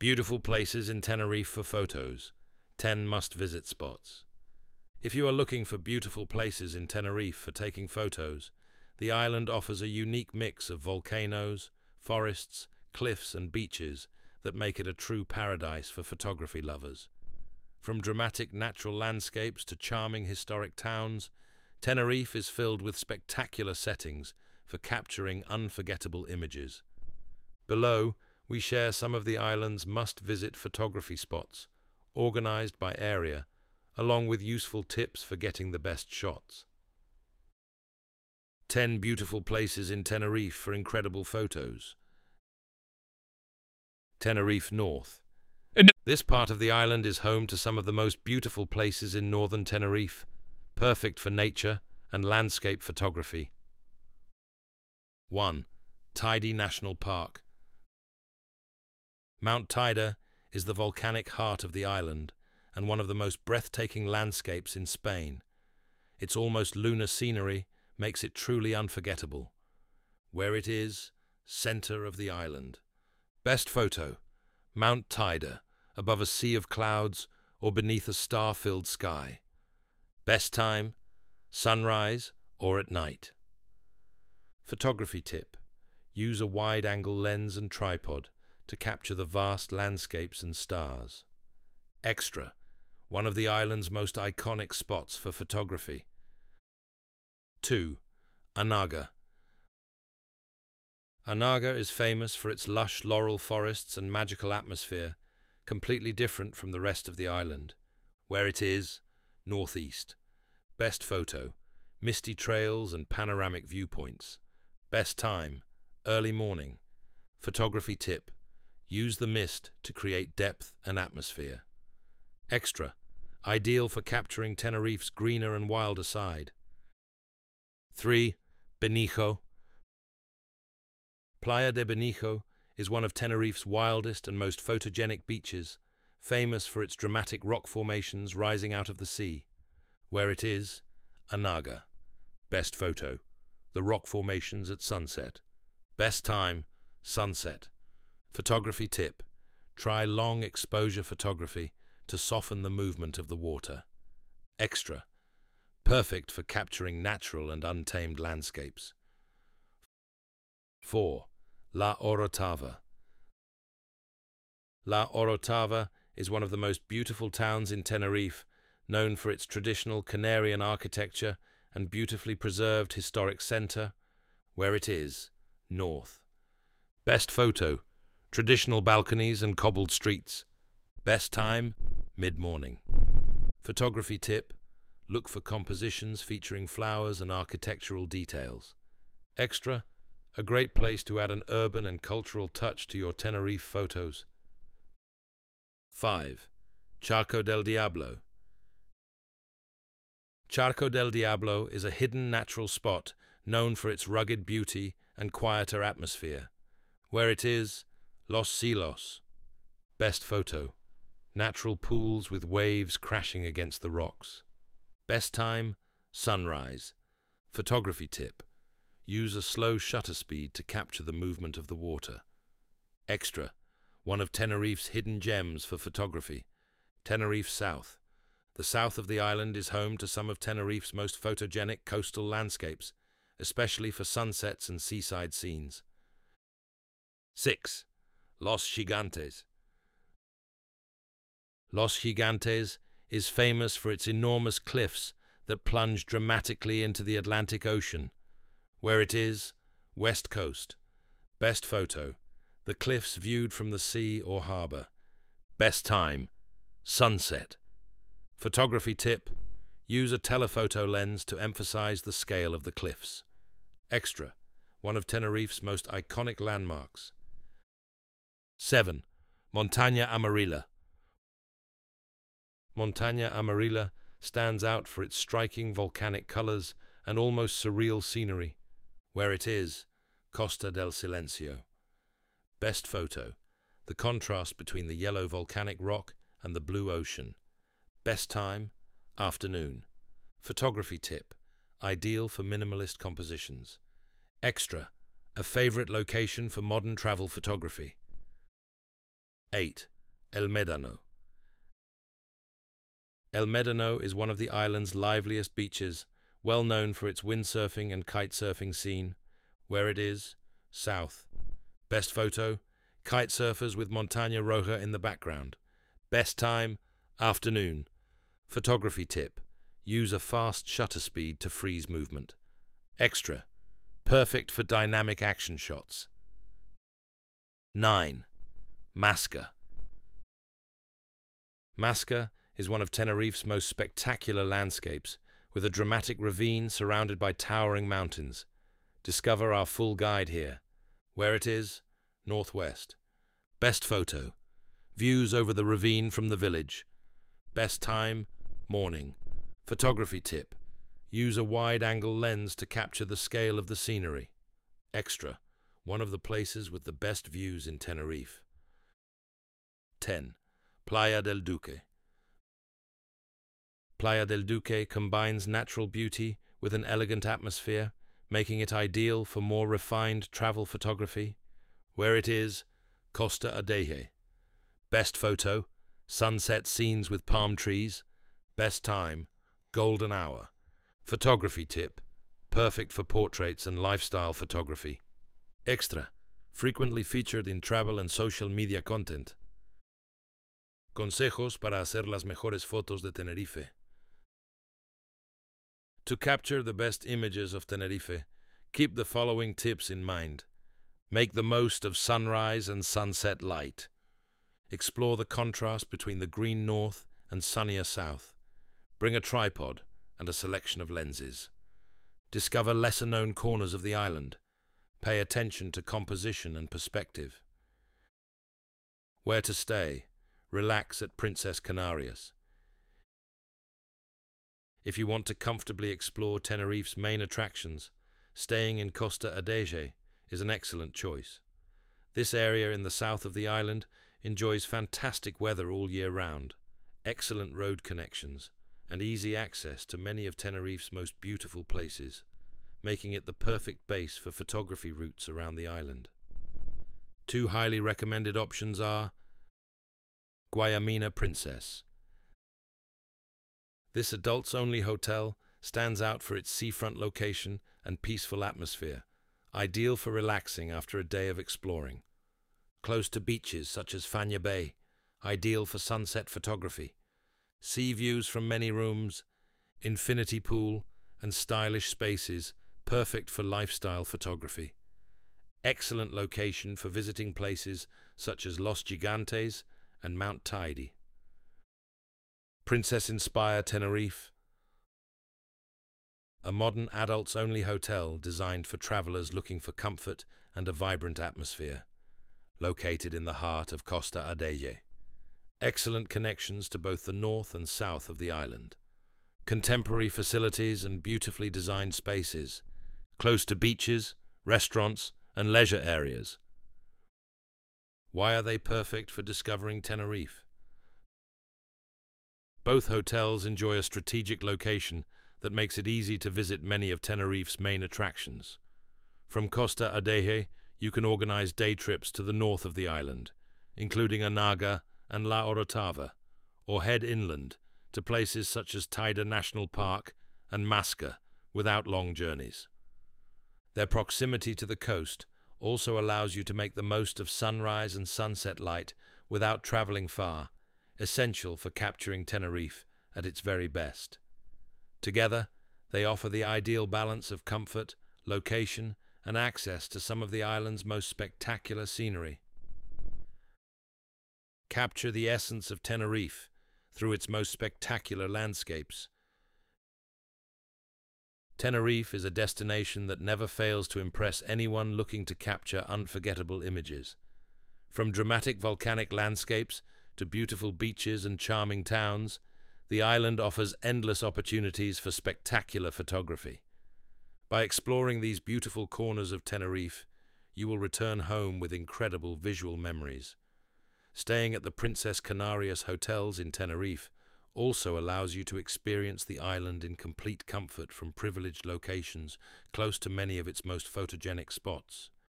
Beautiful places in Tenerife for photos. 10 must-visit spots. If you are looking for beautiful places in Tenerife for taking photos, the island offers a unique mix of volcanoes, forests, cliffs and beaches that make it a true paradise for photography lovers. From dramatic natural landscapes to charming historic towns, Tenerife is filled with spectacular settings for capturing unforgettable images. Below, we share some of the island's must-visit photography spots, organized by area, along with useful tips for getting the best shots. 10 beautiful places in Tenerife for incredible photos. Tenerife North. This part of the island is home to some of the most beautiful places in northern Tenerife, perfect for nature and landscape photography. 1. Teide National Park. Mount Teide is the volcanic heart of the island and one of the most breathtaking landscapes in Spain. Its almost lunar scenery makes it truly unforgettable. Where it is, center of the island. Best photo, Mount Teide, above a sea of clouds or beneath a star-filled sky. Best time, sunrise or at night. Photography tip, use a wide-angle lens and tripod to capture the vast landscapes and stars. Extra, one of the island's most iconic spots for photography. 2. Anaga. Anaga is famous for its lush laurel forests and magical atmosphere, completely different from the rest of the island. Where it is, northeast. Best photo, misty trails and panoramic viewpoints. Best time, early morning. Photography tip, use the mist to create depth and atmosphere. Extra, ideal for capturing Tenerife's greener and wilder side. 3. Benijo. Playa de Benijo is one of Tenerife's wildest and most photogenic beaches, famous for its dramatic rock formations rising out of the sea. Where it is, Anaga. Best photo, the rock formations at sunset. Best time, sunset. Photography tip, try long exposure photography to soften the movement of the water. Extra, perfect for capturing natural and untamed landscapes. 4. La Orotava. La Orotava is one of the most beautiful towns in Tenerife, known for its traditional Canarian architecture and beautifully preserved historic center. Where it is, north. Best photo, traditional balconies and cobbled streets. Best time, mid-morning. Photography tip, look for compositions featuring flowers and architectural details. Extra, a great place to add an urban and cultural touch to your Tenerife photos. 5. Charco del Diablo. Charco del Diablo is a hidden natural spot known for its rugged beauty and quieter atmosphere. Where it is, Los Silos. Best photo, natural pools with waves crashing against the rocks. Best time, sunrise. Photography tip, use a slow shutter speed to capture the movement of the water. Extra, one of Tenerife's hidden gems for photography. Tenerife South. The south of the island is home to some of Tenerife's most photogenic coastal landscapes, especially for sunsets and seaside scenes. 6. Los Gigantes. Los Gigantes is famous for its enormous cliffs that plunge dramatically into the Atlantic Ocean. Where it is, west coast. Best photo, the cliffs viewed from the sea or harbor. Best time, sunset. Photography tip, use a telephoto lens to emphasize the scale of the cliffs. Extra, one of Tenerife's most iconic landmarks. 7. Montaña Amarilla. Montaña Amarilla stands out for its striking volcanic colors and almost surreal scenery. Where it is, Costa del Silencio. Best photo, the contrast between the yellow volcanic rock and the blue ocean. Best time, afternoon. Photography tip, ideal for minimalist compositions. Extra, a favorite location for modern travel photography. 8. El Médano. El Médano is one of the island's liveliest beaches, well known for its windsurfing and kitesurfing scene. Where it is? South. Best photo? Kite surfers with Montaña Roja in the background. Best time? Afternoon. Photography tip: use a fast shutter speed to freeze movement. Extra: perfect for dynamic action shots. 9. Masca. Masca is one of Tenerife's most spectacular landscapes, with a dramatic ravine surrounded by towering mountains. Discover our full guide here. Where it is? Northwest. Best photo: views over the ravine from the village. Best time? Morning. Photography tip: use a wide-angle lens to capture the scale of the scenery. Extra: one of the places with the best views in Tenerife. 10. Playa del Duque. Playa del Duque combines natural beauty with an elegant atmosphere, making it ideal for more refined travel photography. Where it is? Costa Adeje. Best photo: sunset scenes with palm trees. Best time: golden hour. Photography tip: perfect for portraits and lifestyle photography. Extra: frequently featured in travel and social media content. Consejos para hacer las mejores fotos de Tenerife. To capture the best images of Tenerife, keep the following tips in mind. Make the most of sunrise and sunset light. Explore the contrast between the green north and sunnier south. Bring a tripod and a selection of lenses. Discover lesser-known corners of the island. Pay attention to composition and perspective. Where to stay? Relax at Princess Canarias. If you want to comfortably explore Tenerife's main attractions, staying in Costa Adeje is an excellent choice. This area in the south of the island enjoys fantastic weather all year round, excellent road connections, and easy access to many of Tenerife's most beautiful places, making it the perfect base for photography routes around the island. 2 highly recommended options are Guayamina Princess. This adults-only hotel stands out for its seafront location and peaceful atmosphere, ideal for relaxing after a day of exploring. Close to beaches such as Fania Bay, ideal for sunset photography. Sea views from many rooms, infinity pool, and stylish spaces, perfect for lifestyle photography. Excellent location for visiting places such as Los Gigantes and Mount Teide. Princess Inspire Tenerife. A modern adults-only hotel designed for travelers looking for comfort and a vibrant atmosphere. Located in the heart of Costa Adeje. Excellent connections to both the north and south of the island. Contemporary facilities and beautifully designed spaces. Close to beaches, restaurants, and leisure areas. Why are they perfect for discovering Tenerife? Both hotels enjoy a strategic location that makes it easy to visit many of Tenerife's main attractions. From Costa Adeje, you can organize day trips to the north of the island, including Anaga and La Orotava, or head inland to places such as Teide National Park and Masca without long journeys. Their proximity to the coast also allows you to make the most of sunrise and sunset light without traveling far, essential for capturing Tenerife at its very best. Together, they offer the ideal balance of comfort, location, and access to some of the island's most spectacular scenery. Capture the essence of Tenerife through its most spectacular landscapes. Tenerife is a destination that never fails to impress anyone looking to capture unforgettable images. From dramatic volcanic landscapes to beautiful beaches and charming towns, the island offers endless opportunities for spectacular photography. By exploring these beautiful corners of Tenerife, you will return home with incredible visual memories. Staying at the Princess Canarias hotels in Tenerife also allows you to experience the island in complete comfort from privileged locations close to many of its most photogenic spots.